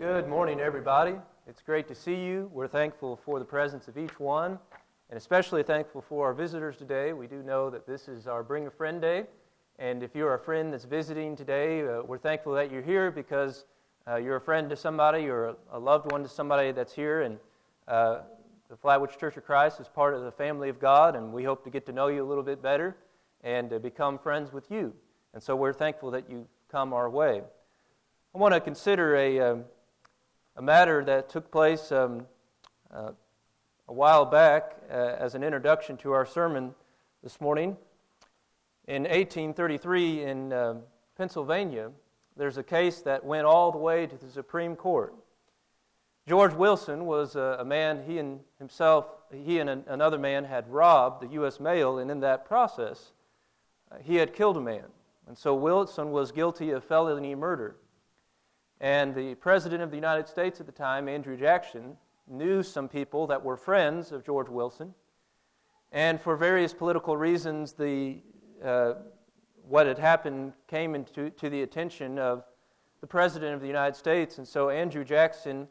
Good morning, everybody. It's great to see you. We're thankful for the presence of each one, and especially thankful for our visitors today. We do know that this is our Bring a Friend Day, and if you're a friend that's visiting today, we're thankful that you're here because you're a friend to somebody or a loved one to somebody that's here, and the Flatwoods Church of Christ is part of the family of God, and we hope to get to know you a little bit better and become friends with you. And so we're thankful that you come our way. I want to consider a matter that took place a while back as an introduction to our sermon this morning. In 1833 in Pennsylvania, there's a case that went all the way to the Supreme Court. George Wilson was a man, he and another man had robbed the U.S. mail, and in that process, he had killed a man. And so Wilson was guilty of felony murder. And the President of the United States at the time, Andrew Jackson, knew some people that were friends of George Wilson. And for various political reasons, what had happened came to the attention of the President of the United States. And so Andrew Jackson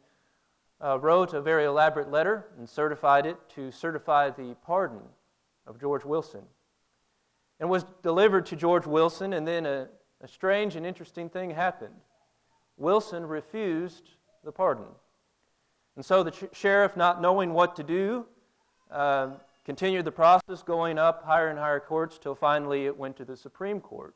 wrote a very elaborate letter and certified it to certify the pardon of George Wilson. And was delivered to George Wilson, and then a strange and interesting thing happened. Wilson refused the pardon. And so the sheriff, not knowing what to do, continued the process going up higher and higher courts till finally it went to the Supreme Court.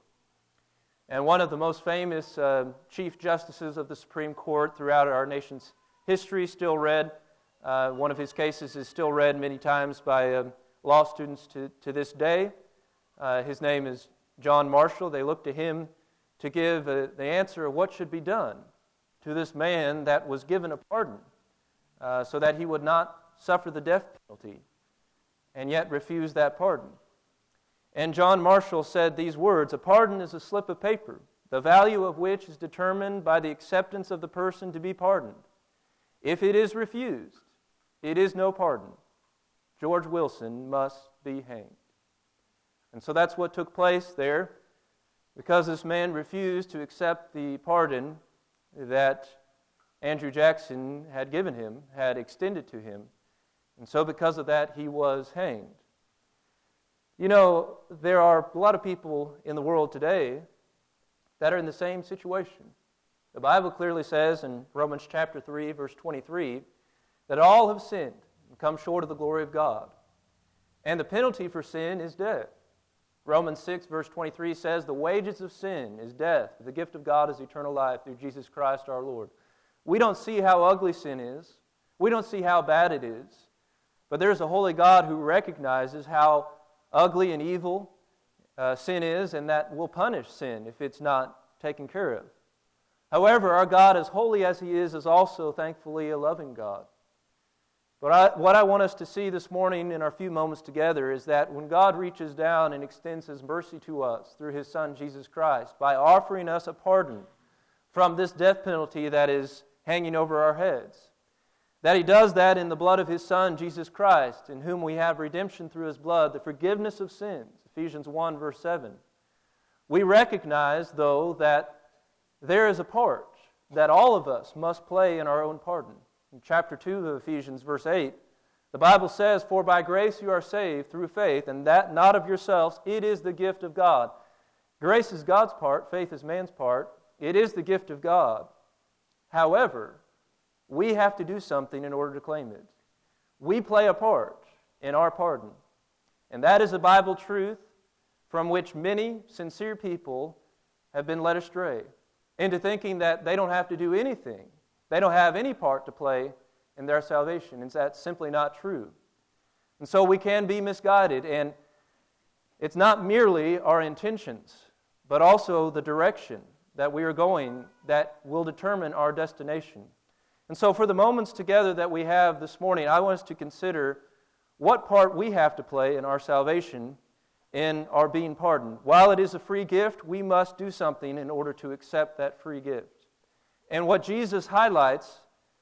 And one of the most famous chief justices of the Supreme Court throughout our nation's history, still read, one of his cases is still read many times by law students to this day. His name is John Marshall. They look to him to give the answer of what should be done to this man that was given a pardon so that he would not suffer the death penalty and yet refuse that pardon. And John Marshall said these words, "A pardon is a slip of paper, the value of which is determined by the acceptance of the person to be pardoned. If it is refused, it is no pardon. George Wilson must be hanged." And so that's what took place there. Because this man refused to accept the pardon that Andrew Jackson had given him, had extended to him. And so because of that, he was hanged. You know, there are a lot of people in the world today that are in the same situation. The Bible clearly says in Romans chapter 3, verse 23, that all have sinned and come short of the glory of God. And the penalty for sin is death. Romans 6, verse 23 says, "The wages of sin is death, but the gift of God is eternal life through Jesus Christ our Lord." We don't see how ugly sin is. We don't see how bad it is. But there's a holy God who recognizes how ugly and evil sin is, and that will punish sin if it's not taken care of. However, our God, as holy as He is also thankfully a loving God. But what I want us to see this morning in our few moments together is that when God reaches down and extends His mercy to us through His Son, Jesus Christ, by offering us a pardon from this death penalty that is hanging over our heads, that He does that in the blood of His Son, Jesus Christ, in whom we have redemption through His blood, the forgiveness of sins, Ephesians 1, verse 7. We recognize, though, that there is a part that all of us must play in our own pardon. In chapter 2 of Ephesians, verse 8, the Bible says, "For by grace you are saved through faith, and that not of yourselves, it is the gift of God." Grace is God's part, faith is man's part. It is the gift of God. However, we have to do something in order to claim it. We play a part in our pardon. And that is a Bible truth from which many sincere people have been led astray into thinking that they don't have to do anything. They don't have any part to play in their salvation, and that's simply not true. And so we can be misguided, and it's not merely our intentions, but also the direction that we are going that will determine our destination. And so for the moments together that we have this morning, I want us to consider what part we have to play in our salvation, in our being pardoned. While it is a free gift, we must do something in order to accept that free gift. And what Jesus highlights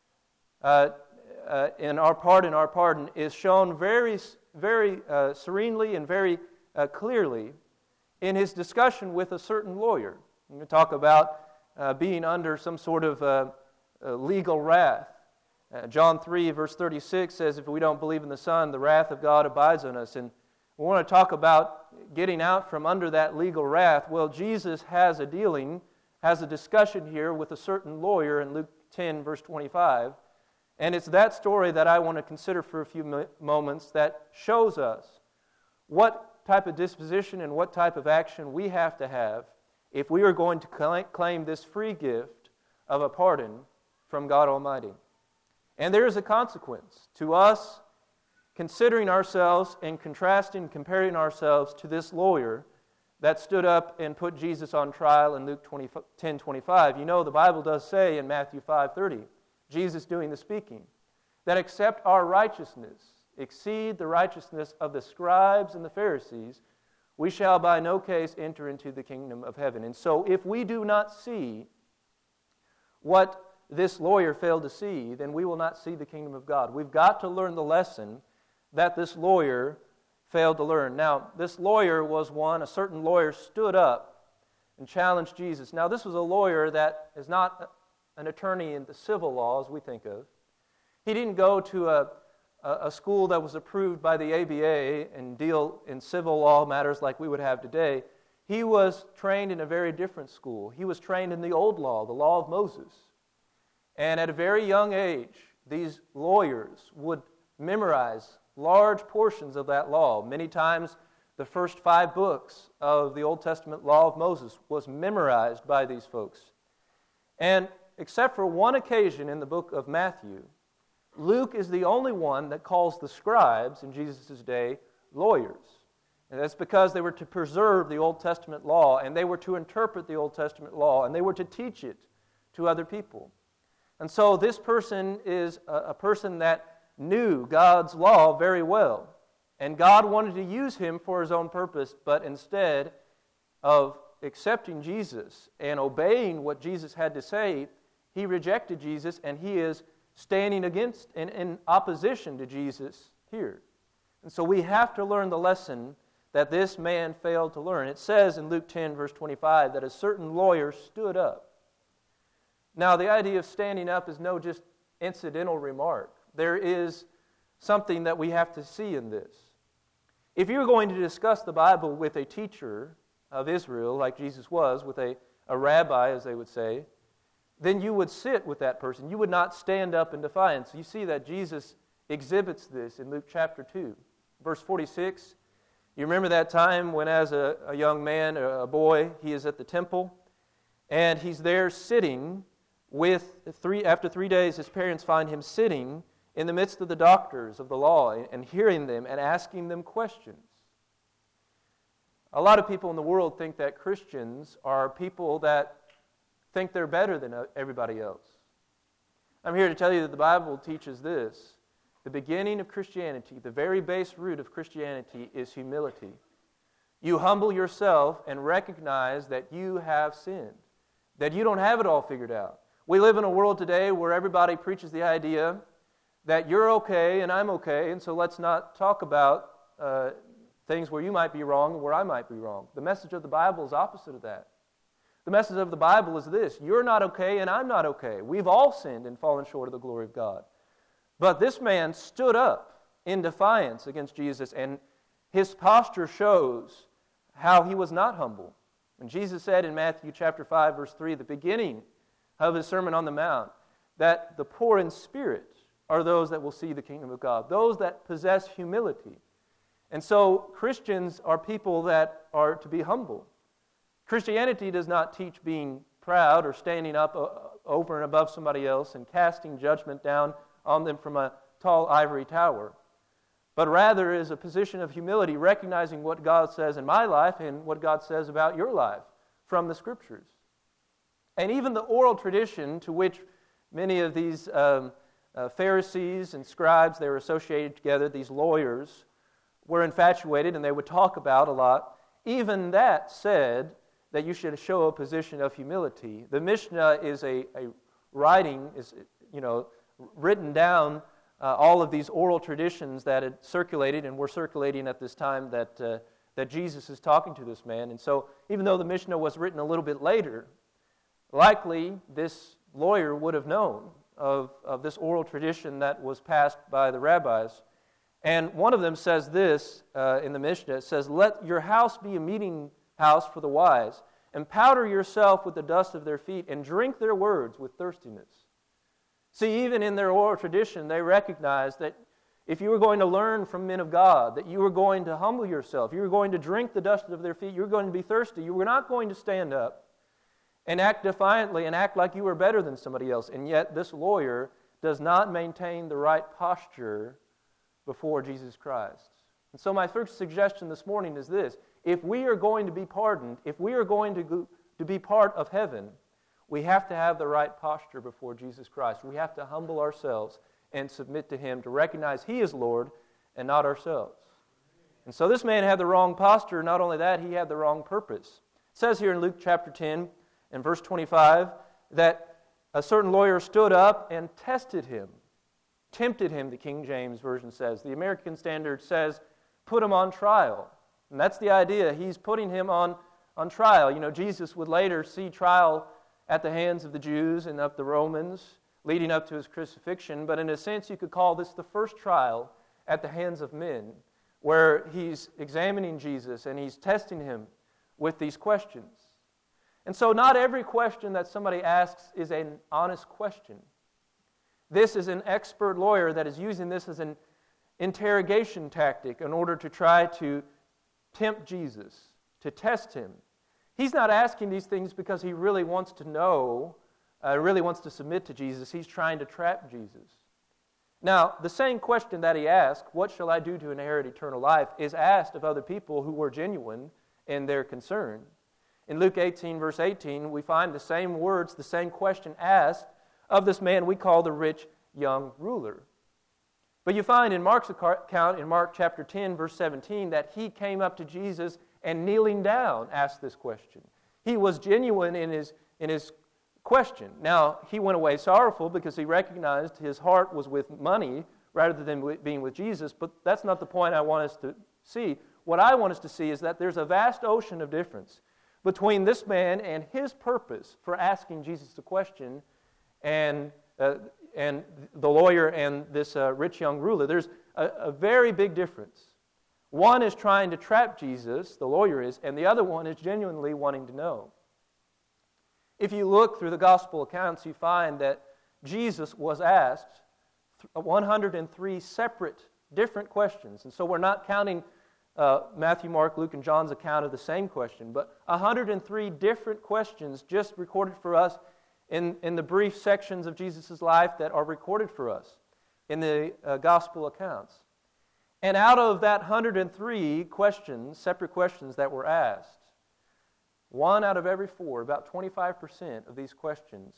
in our pardon is shown very serenely and very clearly in His discussion with a certain lawyer. We talk about being under some sort of legal wrath. John 3, verse 36 says, if we don't believe in the Son, the wrath of God abides on us. And we want to talk about getting out from under that legal wrath. Well, Jesus has a discussion here with a certain lawyer in Luke 10, verse 25. And it's that story that I want to consider for a few moments that shows us what type of disposition and what type of action we have to have if we are going to claim this free gift of a pardon from God Almighty. And there is a consequence to us considering ourselves and contrasting, comparing ourselves to this lawyer that stood up and put Jesus on trial in Luke 10:25. You know, the Bible does say in Matthew 5:30, Jesus doing the speaking, that except our righteousness exceed the righteousness of the scribes and the Pharisees, we shall by no case enter into the kingdom of heaven. And so if we do not see what this lawyer failed to see, then we will not see the kingdom of God. We've got to learn the lesson that this lawyer failed to learn. Now, this lawyer was a certain lawyer stood up and challenged Jesus. Now, this was a lawyer that is not an attorney in the civil law as we think of. He didn't go to a school that was approved by the ABA and deal in civil law matters like we would have today. He was trained in a very different school. He was trained in the old law, the law of Moses. And at a very young age, these lawyers would memorize large portions of that law. Many times, the first 5 books of the Old Testament law of Moses was memorized by these folks. And except for one occasion in the book of Matthew, Luke is the only one that calls the scribes in Jesus' day lawyers. And that's because they were to preserve the Old Testament law, and they were to interpret the Old Testament law, and they were to teach it to other people. And so this person is a person that knew God's law very well. And God wanted to use him for his own purpose, but instead of accepting Jesus and obeying what Jesus had to say, he rejected Jesus, and he is standing against and in opposition to Jesus here. And so we have to learn the lesson that this man failed to learn. It says in Luke 10, verse 25, that a certain lawyer stood up. Now, the idea of standing up is no just incidental remark. There is something that we have to see in this. If you're going to discuss the Bible with a teacher of Israel, like Jesus was, with a rabbi, as they would say, then you would sit with that person. You would not stand up in defiance. You see that Jesus exhibits this in Luke chapter 2. Verse 46, you remember that time when as a young man, a boy, he is at the temple, and he's there sitting after 3 days, his parents find him sitting in the midst of the doctors of the law and hearing them and asking them questions. A lot of people in the world think that Christians are people that think they're better than everybody else. I'm here to tell you that the Bible teaches this. The beginning of Christianity, the very base root of Christianity is humility. You humble yourself and recognize that you have sinned, that you don't have it all figured out. We live in a world today where everybody preaches the idea that you're okay and I'm okay, and so let's not talk about things where you might be wrong and where I might be wrong. The message of the Bible is opposite of that. The message of the Bible is this: you're not okay and I'm not okay. We've all sinned and fallen short of the glory of God. But this man stood up in defiance against Jesus, and his posture shows how he was not humble. And Jesus said in Matthew chapter 5, verse 3, the beginning of his Sermon on the Mount, that the poor in spirit are those that will see the kingdom of God, those that possess humility. And so Christians are people that are to be humble. Christianity does not teach being proud or standing up over and above somebody else and casting judgment down on them from a tall ivory tower, but rather is a position of humility, recognizing what God says in my life and what God says about your life from the Scriptures. And even the oral tradition to which many of these Pharisees and scribes, they were associated together, these lawyers, were infatuated and they would talk about a lot, even that said that you should show a position of humility. The Mishnah is a writing, written down all of these oral traditions that had circulated and were circulating at this time that Jesus is talking to this man. And so even though the Mishnah was written a little bit later, likely this lawyer would have known of this oral tradition that was passed by the rabbis. And one of them says this in the Mishnah. It says, "Let your house be a meeting house for the wise, and powder yourself with the dust of their feet, and drink their words with thirstiness." See, even in their oral tradition, they recognized that if you were going to learn from men of God, that you were going to humble yourself, you were going to drink the dust of their feet, you were going to be thirsty, you were not going to stand up and act defiantly and act like you were better than somebody else. And yet this lawyer does not maintain the right posture before Jesus Christ. And so my first suggestion this morning is this: if we are going to be pardoned, if we are going to be part of heaven, we have to have the right posture before Jesus Christ. We have to humble ourselves and submit to Him, to recognize He is Lord and not ourselves. And so this man had the wrong posture. Not only that, he had the wrong purpose. It says here in Luke chapter 10 and verse 25 that a certain lawyer stood up and tested him, tempted him, the King James Version says. The American Standard says, put him on trial. And that's the idea. He's putting him on trial. You know, Jesus would later see trial at the hands of the Jews and of the Romans leading up to His crucifixion. But in a sense, you could call this the first trial at the hands of men, where He's examining Jesus and He's testing Him with these questions. And so not every question that somebody asks is an honest question. This is an expert lawyer that is using this as an interrogation tactic in order to try to tempt Jesus, to test Him. He's not asking these things because he really wants to know, really wants to submit to Jesus. He's trying to trap Jesus. Now, the same question that he asked, what shall I do to inherit eternal life, is asked of other people who were genuine in their concern. In Luke 18, verse 18, we find the same words, the same question asked of this man we call the rich young ruler. But you find in Mark's account, in Mark chapter 10, verse 17, that he came up to Jesus and kneeling down asked this question. He was genuine in his question. Now, he went away sorrowful because he recognized his heart was with money rather than being with Jesus, but that's not the point I want us to see. What I want us to see is that there's a vast ocean of difference between this man and his purpose for asking Jesus the question and the lawyer and this rich young ruler. There's a very big difference. One is trying to trap Jesus, the lawyer is, and the other one is genuinely wanting to know. If you look through the gospel accounts, you find that Jesus was asked 103 separate, different questions. And so we're not counting Matthew, Mark, Luke, and John's account of the same question, but 103 different questions just recorded for us in the brief sections of Jesus' life that are recorded for us in the gospel accounts. And out of that 103 questions, separate questions that were asked, one out of every four, about 25% of these questions,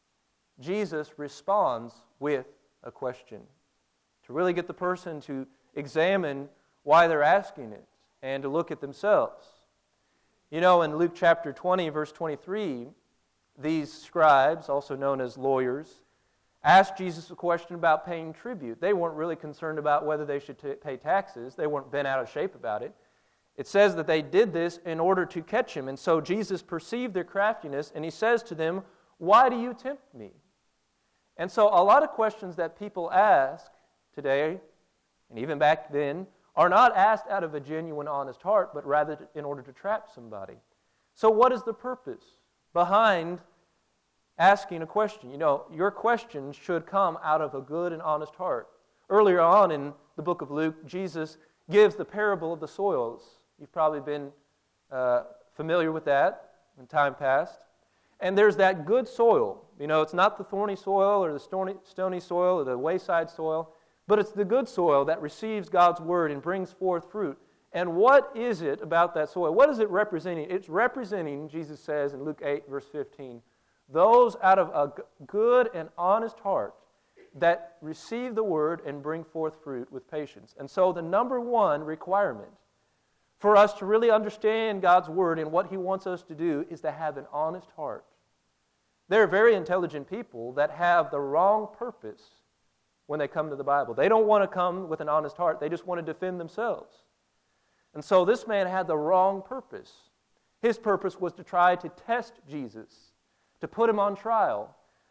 Jesus responds with a question to really get the person to examine why they're asking it and to look at themselves. You know, in Luke chapter 20, verse 23, these scribes, also known as lawyers, asked Jesus a question about paying tribute. They weren't really concerned about whether they should pay taxes. They weren't bent out of shape about it. It says that they did this in order to catch Him. And so Jesus perceived their craftiness, and He says to them, "Why do you tempt me?" And so a lot of questions that people ask today, and even back then, are not asked out of a genuine, honest heart, but rather in order to trap somebody. So what is the purpose behind asking a question? You know, your question should come out of a good and honest heart. Earlier on in the book of Luke, Jesus gives the parable of the soils. You've probably been familiar with that in time past. And there's that good soil. You know, it's not the thorny soil or the stony soil or the wayside soil, but it's the good soil that receives God's word and brings forth fruit. And what is it about that soil? What is it representing? It's representing, Jesus says in Luke 8, verse 15, those out of a good and honest heart that receive the word and bring forth fruit with patience. And so the number one requirement for us to really understand God's word and what He wants us to do is to have an honest heart. There are very intelligent people that have the wrong purpose when they come to the Bible. They don't want to come with an honest heart. They just want to defend themselves. And so this man had the wrong purpose. His purpose was to try to test Jesus, to put Him on trial.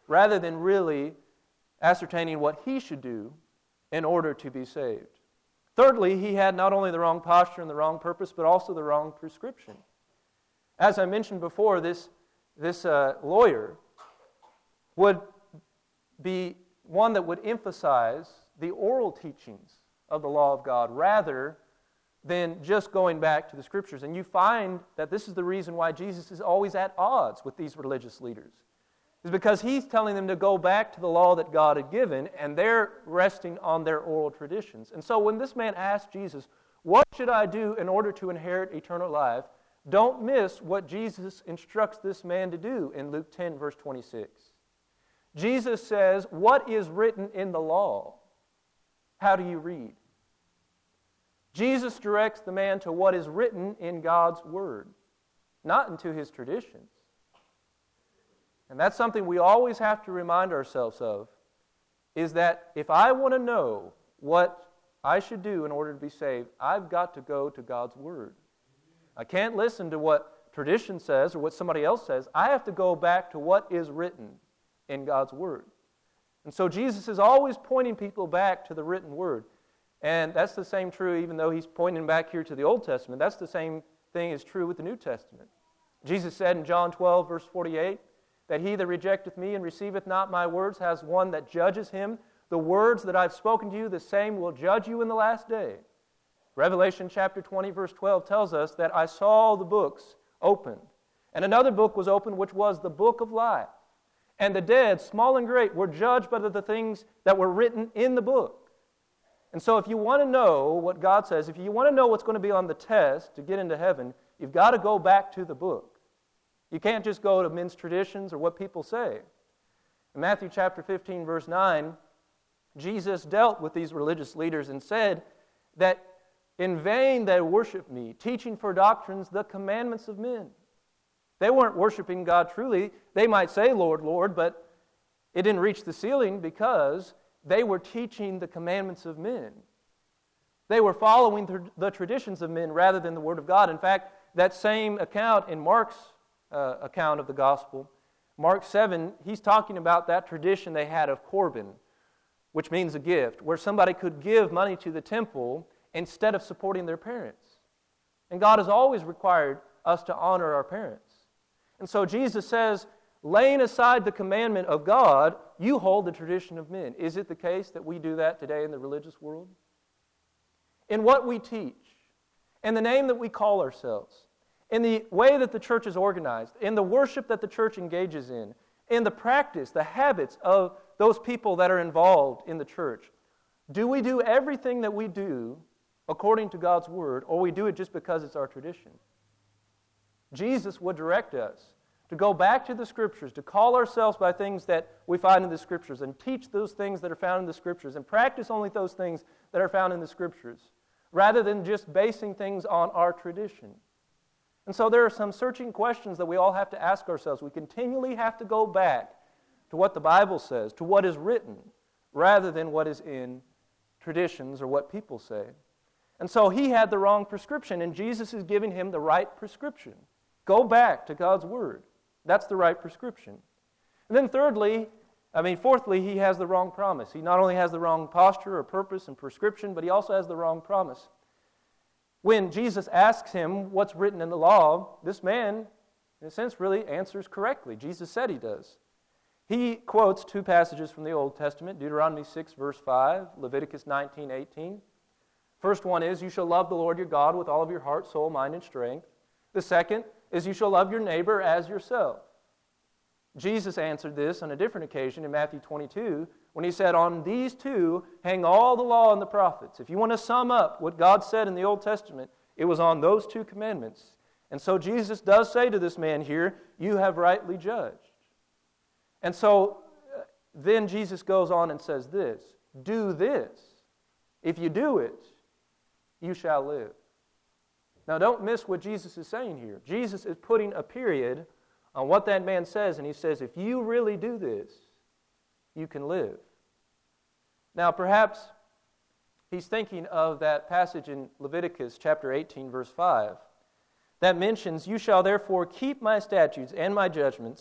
rather than really ascertaining what he should do in order to be saved. Thirdly, he had not only the wrong posture and the wrong purpose, but also the wrong prescription. As I mentioned before, this lawyer would be one that would emphasize the oral teachings of the law of God rather than just going back to the Scriptures. And you find that this is the reason why Jesus is always at odds with these religious leaders. Is because he's telling them to go back to the law that God had given, and they're resting on their oral traditions. And so when this man asked Jesus, what should I do in order to inherit eternal life? Don't miss what Jesus instructs this man to do in Luke 10, verse 26. Jesus says, what is written in the law? How do you read? Jesus directs the man to what is written in God's Word, not into his traditions. And that's something we always have to remind ourselves of, is that if I want to know what I should do in order to be saved, I've got to go to God's Word. I can't listen to what tradition says or what somebody else says. I have to go back to what is written in God's Word. And so Jesus is always pointing people back to the written Word. And that's the same true, even though he's pointing back here to the Old Testament, that's the same thing is true with the New Testament. Jesus said in John 12, verse 48, that he that rejecteth me and receiveth not my words has one that judges him. The words that I've spoken to you, the same will judge you in the last day. Revelation chapter 20, verse 12 tells us that I saw the books opened, and another book was opened, which was the book of life. And the dead, small and great, were judged by the things that were written in the book. And so if you want to know what God says, if you want to know what's going to be on the test to get into heaven, you've got to go back to the book. You can't just go to men's traditions or what people say. In Matthew chapter 15, verse 9, Jesus dealt with these religious leaders and said that in vain they worship me, teaching for doctrines the commandments of men. They weren't worshiping God truly. They might say, Lord, Lord, but it didn't reach the ceiling because they were teaching the commandments of men. They were following the traditions of men rather than the Word of God. In fact, that same account in Mark's account of the gospel, Mark 7, he's talking about that tradition they had of Corban, which means a gift, where somebody could give money to the temple instead of supporting their parents. And God has always required us to honor our parents. And so Jesus says, laying aside the commandment of God, you hold the tradition of men. Is it the case that we do that today in the religious world? In what we teach, in the name that we call ourselves, in the way that the church is organized, in the worship that the church engages in the practice, the habits of those people that are involved in the church, do we do everything that we do according to God's Word, or we do it just because it's our tradition? Jesus would direct us to go back to the Scriptures, to call ourselves by things that we find in the Scriptures, and teach those things that are found in the Scriptures, and practice only those things that are found in the Scriptures, rather than just basing things on our tradition. And so there are some searching questions that we all have to ask ourselves. We continually have to go back to what the Bible says, to what is written, rather than what is in traditions or what people say. And so he had the wrong prescription, and Jesus is giving him the right prescription. Go back to God's Word. That's the right prescription. And then fourthly, he has the wrong promise. He not only has the wrong posture or purpose and prescription, but he also has the wrong promise. When Jesus asks him what's written in the law, this man, in a sense, really answers correctly. Jesus said he does. He quotes two passages from the Old Testament, Deuteronomy 6, verse 5, Leviticus 19, 18. First one is, you shall love the Lord your God with all of your heart, soul, mind, and strength. The second is, you shall love your neighbor as yourself. Jesus answered this on a different occasion in Matthew 22 when he said, on these two hang all the law and the prophets. If you want to sum up what God said in the Old Testament, it was on those two commandments. And so Jesus does say to this man here, you have rightly judged. And so then Jesus goes on and says this, do this. If you do it, you shall live. Now don't miss what Jesus is saying here. Jesus is putting a period on what that man says, and he says, if you really do this, you can live. Now perhaps he's thinking of that passage in Leviticus chapter 18, verse 5, that mentions, you shall therefore keep my statutes and my judgments,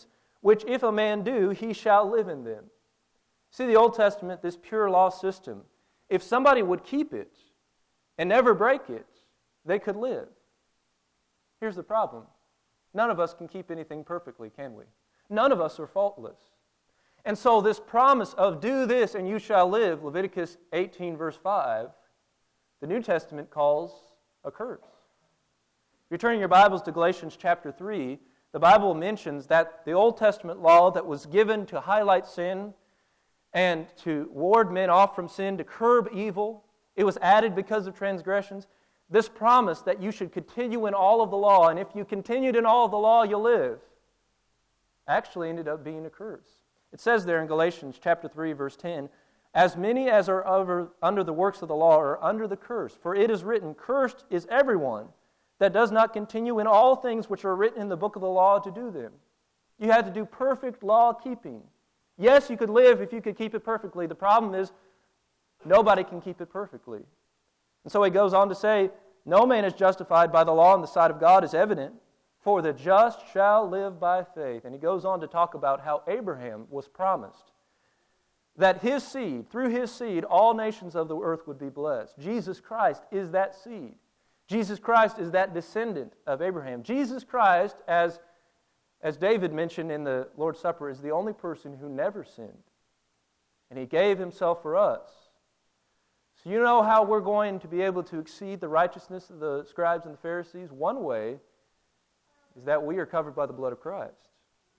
which if a man do, he shall live in them. See, the Old Testament, this pure law system, if somebody would keep it and never break it, they could live. Here's the problem. None of us can keep anything perfectly, can we? None of us are faultless. And so this promise of do this and you shall live, Leviticus 18 verse 5, the New Testament calls a curse. If you're turning your Bibles to Galatians chapter 3, the Bible mentions that the Old Testament law that was given to highlight sin and to ward men off from sin, to curb evil, it was added because of transgressions. This promise that you should continue in all of the law, and if you continued in all of the law, you'll live, actually ended up being a curse. It says there in Galatians chapter 3, verse 10, as many as are under the works of the law are under the curse. For it is written, cursed is everyone that does not continue in all things which are written in the book of the law to do them. You had to do perfect law keeping. Yes, you could live if you could keep it perfectly. The problem is, nobody can keep it perfectly. And so he goes on to say, no man is justified by the law in the sight of God is evident, for the just shall live by faith. And he goes on to talk about how Abraham was promised that his seed, through his seed, all nations of the earth would be blessed. Jesus Christ is that seed. Jesus Christ is that descendant of Abraham. Jesus Christ, as David mentioned in the Lord's Supper, is the only person who never sinned. And he gave himself for us. So you know how we're going to be able to exceed the righteousness of the scribes and the Pharisees? One way is that we are covered by the blood of Christ.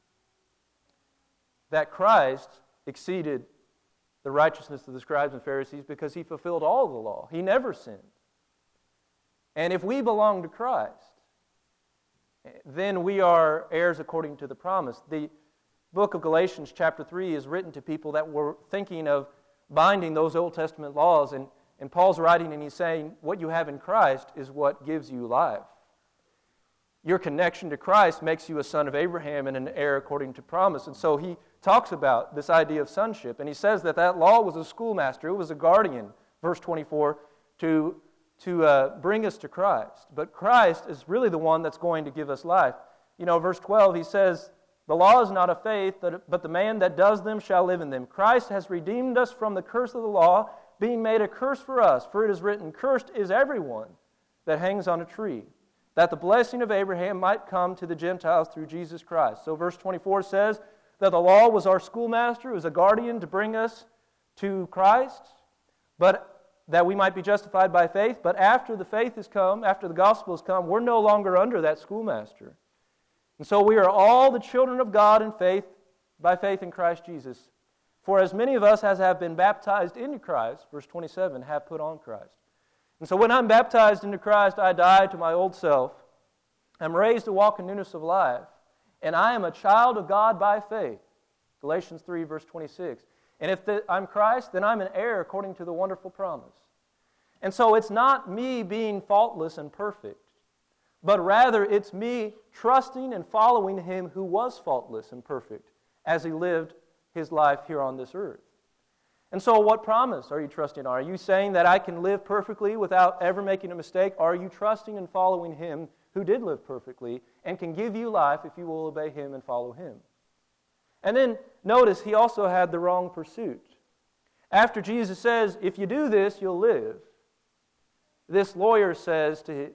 That Christ exceeded the righteousness of the scribes and Pharisees because he fulfilled all of the law. He never sinned. And if we belong to Christ, then we are heirs according to the promise. The book of Galatians chapter 3 is written to people that were thinking of binding those Old Testament laws. And Paul's writing and he's saying, what you have in Christ is what gives you life. Your connection to Christ makes you a son of Abraham and an heir according to promise. And so he talks about this idea of sonship. And he says that law was a schoolmaster. It was a guardian, verse 24, to bring us to Christ. But Christ is really the one that's going to give us life. You know, verse 12, he says, the law is not of faith, but the man that does them shall live in them. Christ has redeemed us from the curse of the law, being made a curse for us. For it is written, cursed is everyone that hangs on a tree, that the blessing of Abraham might come to the Gentiles through Jesus Christ. So verse 24 says that the law was our schoolmaster, it was a guardian to bring us to Christ, but that we might be justified by faith. But after the faith has come, after the gospel has come, we're no longer under that schoolmaster. And so we are all the children of God in faith, by faith in Christ Jesus. For as many of us as have been baptized into Christ, verse 27, have put on Christ. And so when I'm baptized into Christ, I die to my old self. I'm raised to walk in newness of life. And I am a child of God by faith. Galatians 3, verse 26. And if I'm Christ, then I'm an heir according to the wonderful promise. And so it's not me being faultless and perfect, but rather it's me trusting and following Him who was faultless and perfect as He lived His life here on this earth. And so what promise are you trusting on? Are you saying that I can live perfectly without ever making a mistake? Or are you trusting and following Him who did live perfectly and can give you life if you will obey Him and follow Him? And then notice He also had the wrong pursuit. After Jesus says, if you do this, you'll live, this lawyer says to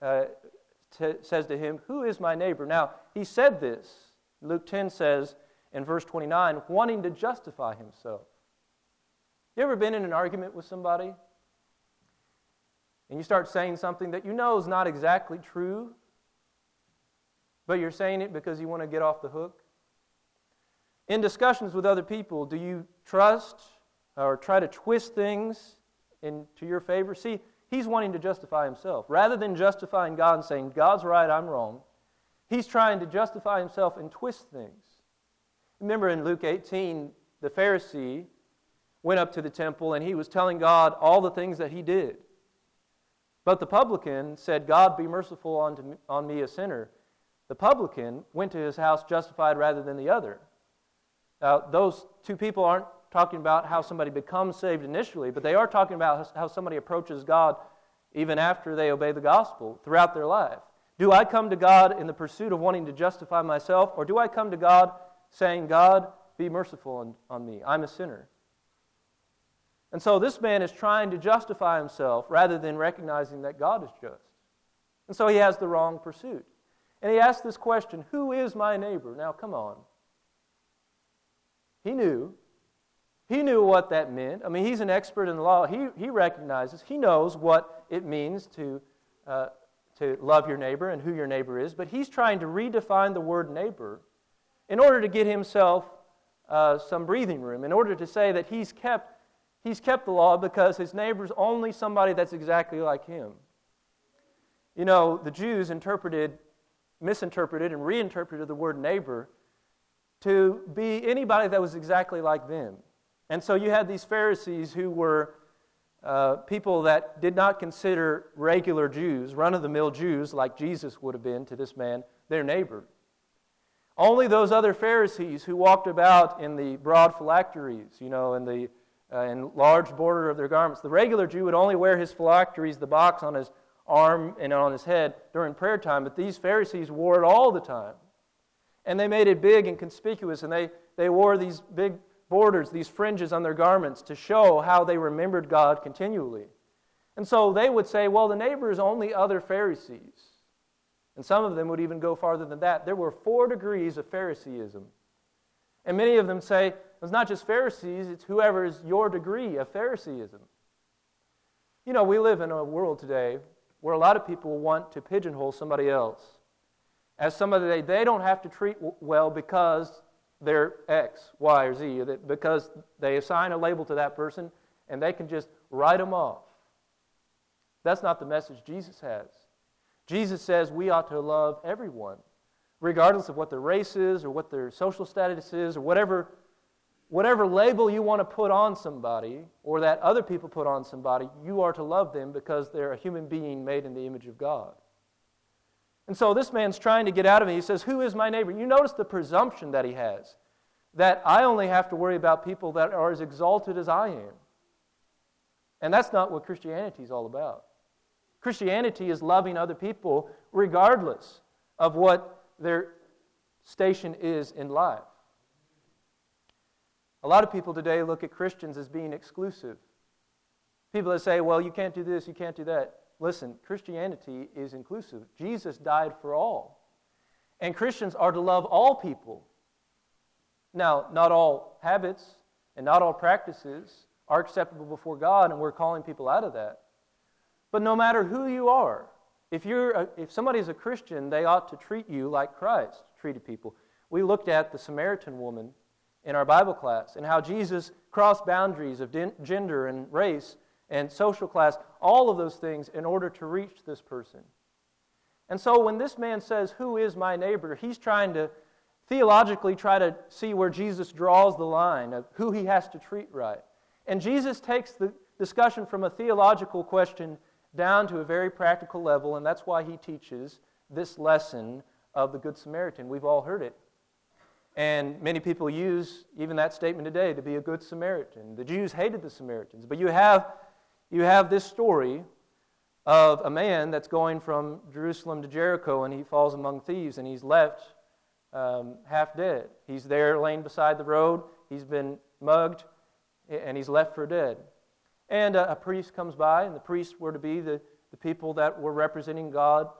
him, who is my neighbor? Now, he said this, Luke 10 says in verse 29, wanting to justify himself. You ever been in an argument with somebody and you start saying something that you know is not exactly true, but you're saying it because you want to get off the hook? In discussions with other people, do you trust or try to twist things into your favor? See, he's wanting to justify himself. Rather than justifying God and saying, God's right, I'm wrong, he's trying to justify himself and twist things. Remember in Luke 18, the Pharisee went up to the temple and he was telling God all the things that he did. But the publican said, God, be merciful on me, a sinner. The publican went to his house justified rather than the other. Now, those two people aren't talking about how somebody becomes saved initially, but they are talking about how somebody approaches God even after they obey the gospel throughout their life. Do I come to God in the pursuit of wanting to justify myself, or do I come to God saying, God, be merciful on me. I'm a sinner. And so this man is trying to justify himself rather than recognizing that God is just. And so he has the wrong pursuit. And he asks this question, who is my neighbor? Now, come on. He knew. He knew what that meant. I mean, he's an expert in the law. He recognizes, he knows what it means to love your neighbor and who your neighbor is, but he's trying to redefine the word neighbor in order to get himself some breathing room, in order to say that he's kept the law because his neighbor's only somebody that's exactly like him. You know, the Jews misinterpreted and reinterpreted the word neighbor to be anybody that was exactly like them. And so you had these Pharisees who were people that did not consider regular Jews, run-of-the-mill Jews like Jesus would have been to this man, their neighbor. Only those other Pharisees who walked about in the broad phylacteries, you know, in the large border of their garments. The regular Jew would only wear his phylacteries, the box on his arm and on his head during prayer time, but these Pharisees wore it all the time. And they made it big and conspicuous, and they wore these big borders, these fringes on their garments to show how they remembered God continually. And so they would say, well, the neighbor is only other Pharisees. And some of them would even go farther than that. There were 4 degrees of Phariseeism. And many of them say, it's not just Pharisees, it's whoever is your degree of Phariseeism. You know, we live in a world today where a lot of people want to pigeonhole somebody else as somebody they don't have to treat well because they're X, Y, or Z, because they assign a label to that person and they can just write them off. That's not the message Jesus has. Jesus says we ought to love everyone, regardless of what their race is or what their social status is or whatever label you want to put on somebody or that other people put on somebody, you are to love them because they're a human being made in the image of God. And so this man's trying to get out of it. He says, who is my neighbor? You notice the presumption that he has, that I only have to worry about people that are as exalted as I am. And that's not what Christianity is all about. Christianity is loving other people regardless of what their station is in life. A lot of people today look at Christians as being exclusive. People that say, well, you can't do this, you can't do that. Listen, Christianity is inclusive. Jesus died for all. And Christians are to love all people. Now, not all habits and not all practices are acceptable before God, and we're calling people out of that. But no matter who you are, if somebody is a Christian, they ought to treat you like Christ treated people. We looked at the Samaritan woman in our Bible class and how Jesus crossed boundaries of gender and race and social class, all of those things in order to reach this person. And so when this man says, who is my neighbor, he's trying to theologically try to see where Jesus draws the line of who he has to treat right. And Jesus takes the discussion from a theological question down to a very practical level, and that's why he teaches this lesson of the Good Samaritan. We've all heard it. And many people use even that statement today, to be a good Samaritan. The Jews hated the Samaritans. But you have this story of a man that's going from Jerusalem to Jericho, and he falls among thieves, and he's left half dead. He's there laying beside the road. He's been mugged, and he's left for dead. And a priest comes by, and the priests were to be the people that were representing God,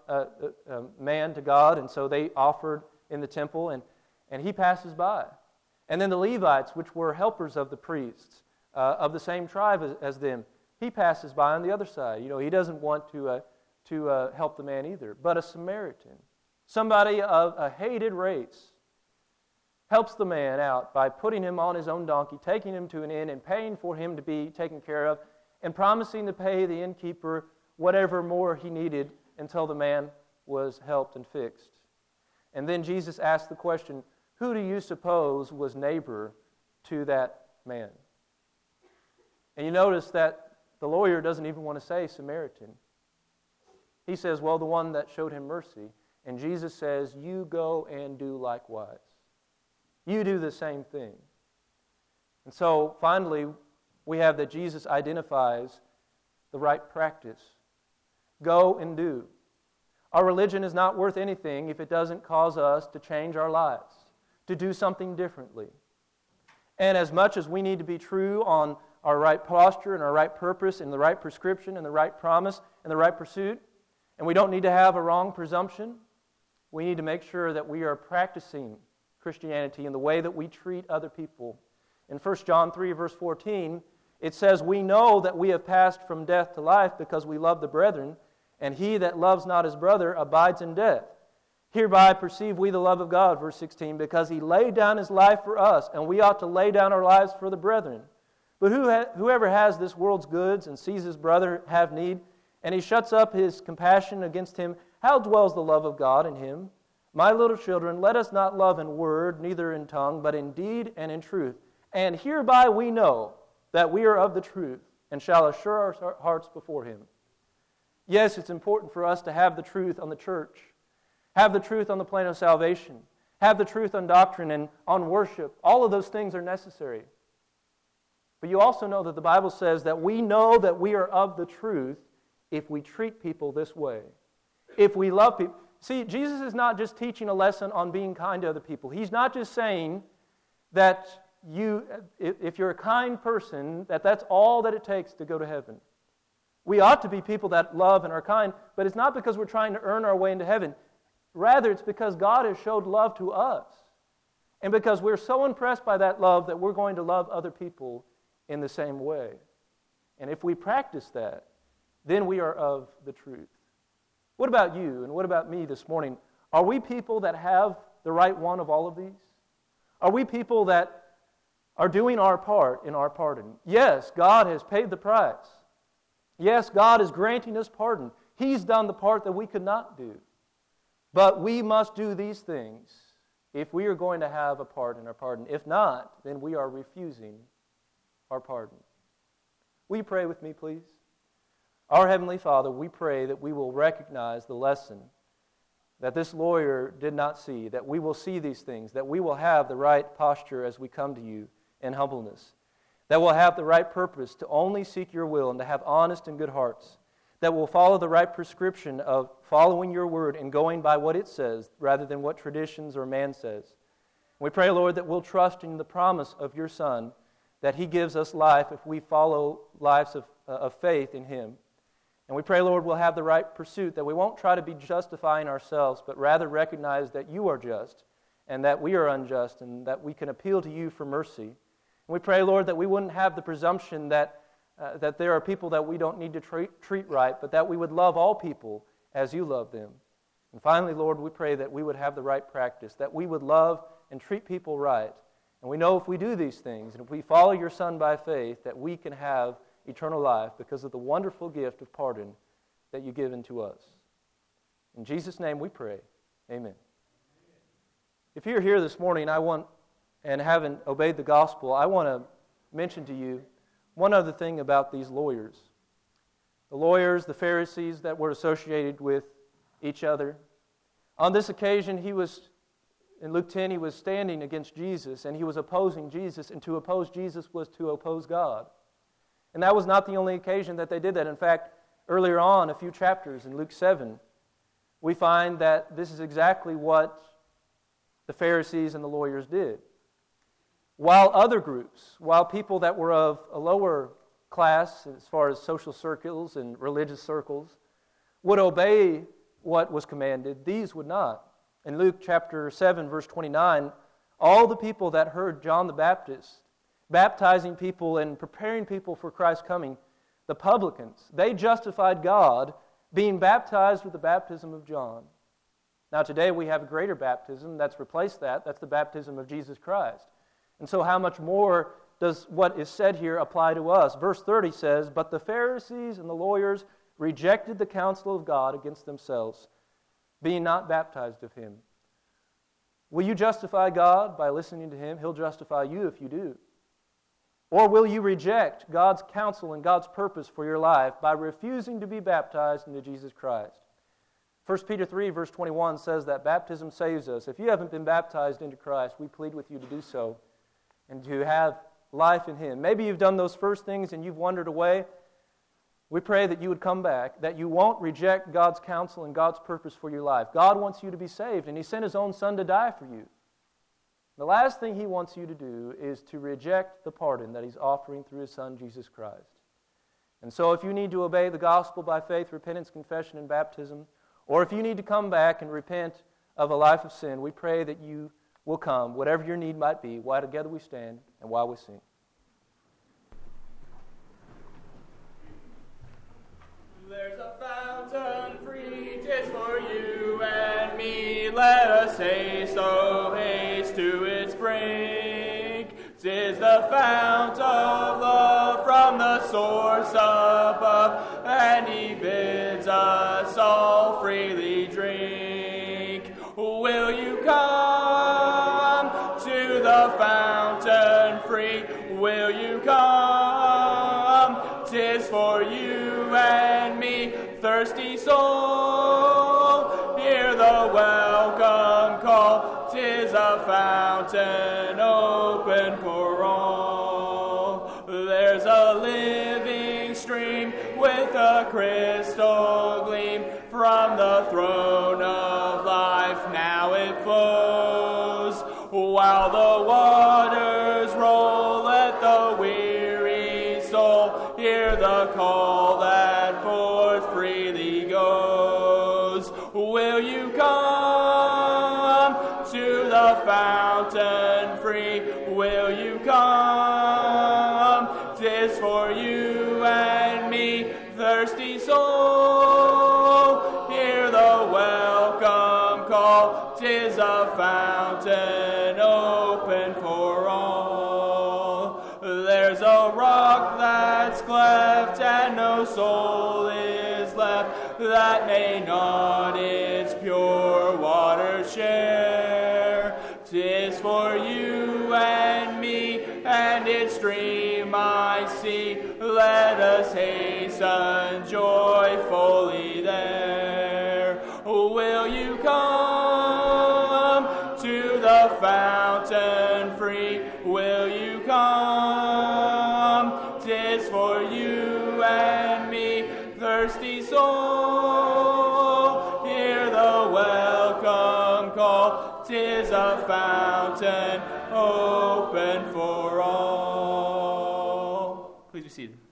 man to God, and so they offered in the temple, and he passes by. And then the Levites, which were helpers of the priests, of the same tribe as them, he passes by on the other side. You know, he doesn't want to help the man either. But a Samaritan, somebody of a hated race, helps the man out by putting him on his own donkey, taking him to an inn, and paying for him to be taken care of, and promising to pay the innkeeper whatever more he needed until the man was helped and fixed. And then Jesus asked the question, who do you suppose was neighbor to that man? And you notice that the lawyer doesn't even want to say Samaritan. He says, well, the one that showed him mercy. And Jesus says, you go and do likewise. You do the same thing. And so, finally, we have that Jesus identifies the right practice. Go and do. Our religion is not worth anything if it doesn't cause us to change our lives, to do something differently. And as much as we need to be true on our right posture and our right purpose and the right prescription and the right promise and the right pursuit, and we don't need to have a wrong presumption, we need to make sure that we are practicing Christianity in the way that we treat other people. In 1 John 3, verse 14, it says, "We know that we have passed from death to life because we love the brethren, and he that loves not his brother abides in death. Hereby perceive we the love of God," verse 16, "because he laid down his life for us, and we ought to lay down our lives for the brethren. But whoever has this world's goods and sees his brother have need, and he shuts up his compassion against him, how dwells the love of God in him? My little children, let us not love in word, neither in tongue, but in deed and in truth. And hereby we know that we are of the truth, and shall assure our hearts before him." Yes, it's important for us to have the truth on the church, have the truth on the plane of salvation, have the truth on doctrine and on worship. All of those things are necessary. But you also know that the Bible says that we know that we are of the truth if we treat people this way, if we love people. See, Jesus is not just teaching a lesson on being kind to other people. He's not just saying that if you're a kind person, that's all that it takes to go to heaven. We ought to be people that love and are kind, but it's not because we're trying to earn our way into heaven. Rather, it's because God has showed love to us. And because we're so impressed by that love that we're going to love other people in the same way. And if we practice that, then we are of the truth. What about you and what about me this morning? Are we people that have the right one of all of these? Are we people that are doing our part in our pardon? Yes, God has paid the price. Yes, God is granting us pardon. He's done the part that we could not do. But we must do these things if we are going to have a part in our pardon. If not, then we are refusing our pardon. Will you pray with me, please? Our Heavenly Father, we pray that we will recognize the lesson that this lawyer did not see, that we will see these things, that we will have the right posture as we come to you in humbleness, that we'll have the right purpose to only seek your will and to have honest and good hearts, that will follow the right prescription of following your word and going by what it says rather than what traditions or man says. We pray, Lord, that we'll trust in the promise of your Son, that he gives us life if we follow lives of faith in him. And we pray, Lord, we'll have the right pursuit, that we won't try to be justifying ourselves, but rather recognize that you are just and that we are unjust and that we can appeal to you for mercy. And we pray, Lord, that we wouldn't have the presumption that there are people that we don't need to treat right, but that we would love all people as you love them. And finally, Lord, we pray that we would have the right practice, that we would love and treat people right. And we know if we do these things, and if we follow your Son by faith, that we can have eternal life because of the wonderful gift of pardon that you give unto us. In Jesus' name we pray. Amen. If you're here this morning and haven't obeyed the gospel, I want to mention to you one other thing about these lawyers. The lawyers, the Pharisees that were associated with each other. On this occasion, in Luke 10, he was standing against Jesus, and he was opposing Jesus, and to oppose Jesus was to oppose God. And that was not the only occasion that they did that. In fact, earlier on, a few chapters in Luke 7, we find that this is exactly what the Pharisees and the lawyers did. While other groups, while people that were of a lower class as far as social circles and religious circles would obey what was commanded, these would not. In Luke chapter 7, verse 29, all the people that heard John the Baptist baptizing people and preparing people for Christ's coming, the publicans, they justified God being baptized with the baptism of John. Now today we have a greater baptism that's replaced that. That's the baptism of Jesus Christ. And so how much more does what is said here apply to us? Verse 30 says, "But the Pharisees and the lawyers rejected the counsel of God against themselves, being not baptized of him." Will you justify God by listening to him? He'll justify you if you do. Or will you reject God's counsel and God's purpose for your life by refusing to be baptized into Jesus Christ? 1 Peter 3, verse 21 says that baptism saves us. If you haven't been baptized into Christ, we plead with you to do so and to have life in him. Maybe you've done those first things and you've wandered away. We pray that you would come back, that you won't reject God's counsel and God's purpose for your life. God wants you to be saved, and he sent his own Son to die for you. The last thing he wants you to do is to reject the pardon that he's offering through his Son, Jesus Christ. And so if you need to obey the gospel by faith, repentance, confession, and baptism, or if you need to come back and repent of a life of sin, we pray that you will come, whatever your need might be, while together we stand and while we sing. There's a fountain free, 'tis for you and me. Let us haste, oh haste to its brink. 'Tis the fount of love from the source above, and he bids us all freely drink. Will you come to the fountain free? Will you come? 'Tis for you and me, thirsty soul. Hear the welcome call. 'Tis a fountain open for all. There's a living stream with a crystal gleam from the throne of life. Now it flows. While the waters roll, let the weary soul hear the call that forth freely goes. Will you come to the fountain free? Will you come? 'Tis for you and me, thirsty soul. Hear the welcome call. 'Tis a fountain open for all. There's a rock that's cleft and no soul is left that may not its pure water share. 'Tis for you and me, and its stream I see. Let us hasten joyfully there. Will you come to the fountain free? Will you come? 'Tis for you and me, thirsty soul. Hear the welcome call. 'Tis a fountain open for all. Please be seated.